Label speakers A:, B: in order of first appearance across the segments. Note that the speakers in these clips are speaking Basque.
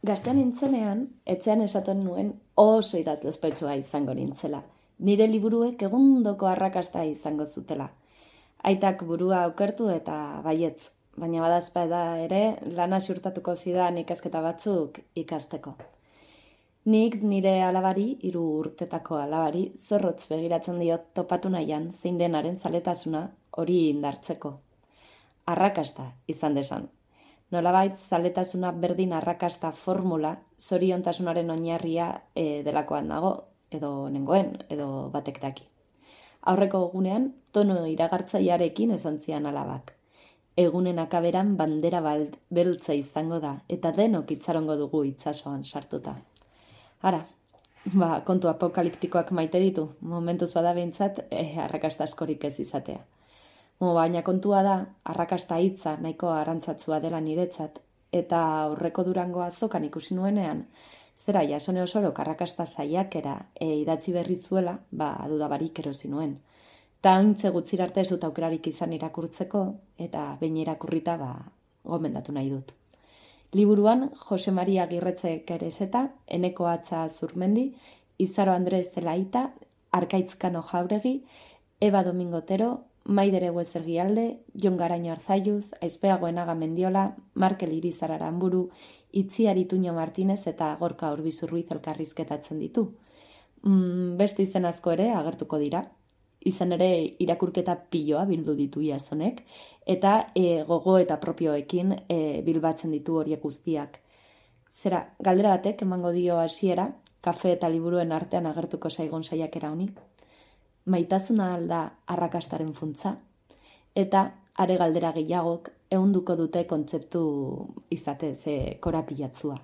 A: Gaztean nintzenean, etxean esaten nuen oso idazle ospetsua izango nintzela. Nire liburuek egundoko arrakasta izango zutela. Aitak burua okertu eta baietz, baina badazpada ere lana ziurtatuko zidan ikasketa batzuk ikasteko. Nik nire alabari, 3 urtetako alabari, zorrotz begiratzen diot topatu nahian zein denaren zaletasuna hori indartzeko. Arrakasta izan desan. Nolabait zaletasuna berdin arrakasta formula zoriontasunaren oinarria delakoan dago, edo nengoen, edo batek daki. Aurreko egunean, tono iragartzailearekin esan zian alabak. Egunen akaberan bandera beltza izango da, eta denok itxarongo dugu itsasoan sartuta. Ara, kontu apokaliptikoak maite ditu, momentuz bada behintzat arrakasta askorik ez izatea. Baina kontua da, arrakasta hitza nahiko arantzatsua dela niretzat, eta aurreko Durango azokan ikusi nuenean, zera Jasone Osorok arrakasta saiakera idatzi berri zuela, dudabarik erosi nuen. Ta ointze gutxira arte ez dut aukerarik izan irakurtzeko, eta behin irakurrita gomendatu nahi dut. Liburuan Jose Maria Agirretzek Ereseta, Eneko Atza Zurmendi, Izaro Andrez Zelaita, Arkaitzkano Jauregi, Eba Domingo Otero, Maider Eguezergialde, Jon Garaño Arzaiuz, Aizpeago Enaga Mendiola, Markel Irizar Aramburu, Itziar Ituño Martinez eta Gorka Urbizurruiz elkarrizketatzen ditu. Beste izen asko ere agertuko dira. Izan ere irakurketa piloa bildu ditu Jasonek, eta gogo eta propioekin bilbatzen ditu horiek guztiak. Zera, galdera batek emango dio hasiera, kafe eta liburuen artean agertuko zaigun saiakera honi. Maitasuna alda arrakastaren funtza, eta are galdera gehiagok ehunduko dute kontzeptu izatez korapilatzua.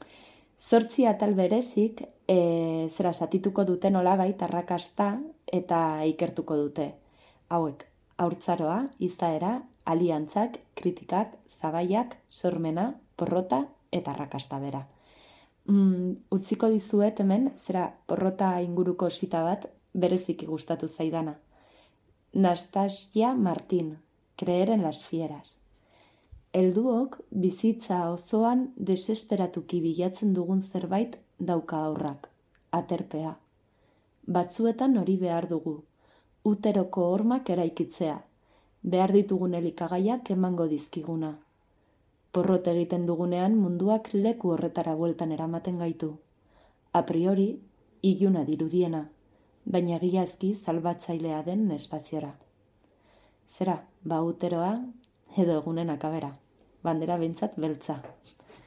A: 8 atal berezik satituko dute nolabait arrakasta eta ikertuko dute. Hauek, haurtzaroa, izaera, aliantzak, kritikak, zabaiak, sormena, porrota eta arrakasta bera. Utziko dizuet hemen, porrota inguruko zita bat, bereziki gustatu zaidana. Nastasia Martin, Creer en las fieras. Helduok bizitza osoan desesperatuki bilatzen dugun zerbait dauka aurrak, aterpea. Batzuetan hori behar dugu, uteroko hormak eraikitzea, behar ditugun elikagaiak emango dizkiguna. Porrot egiten dugunean munduak leku horretara bueltan eramaten gaitu. A priori, iluna dirudiena, baina egiazki salbatzailea den espaziora. Zera, uteroa edo egunen akabera, bandera behintzat beltza.